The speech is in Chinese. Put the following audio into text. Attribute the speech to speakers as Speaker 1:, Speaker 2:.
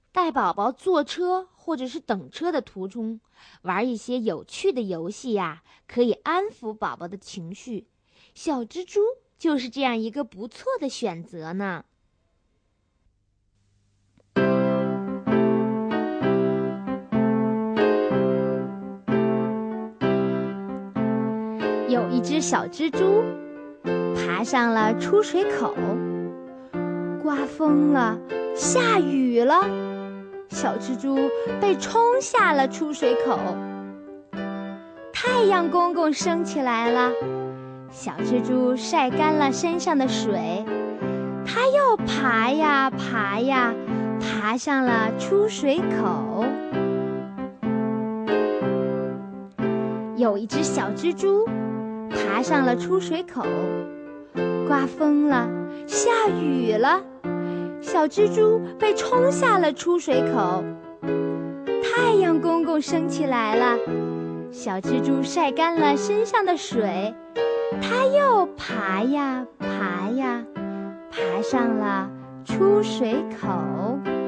Speaker 1: 带宝宝坐车或者是等车的途中，玩一些有趣的游戏呀，可以安抚宝宝的情绪。小蜘蛛就是这样一个不错的选择呢。有一只小蜘蛛爬上了出水口，刮风了，下雨了，小蜘蛛被冲下了出水口。太阳公公升起来了，小蜘蛛晒干了身上的水，它又爬呀爬呀，爬上了出水口。有一只小蜘蛛爬上了出水口，刮风了，下雨了，小蜘蛛被冲下了出水口。太阳公公升起来了，小蜘蛛晒干了身上的水，它又爬呀爬呀，爬上了出水口。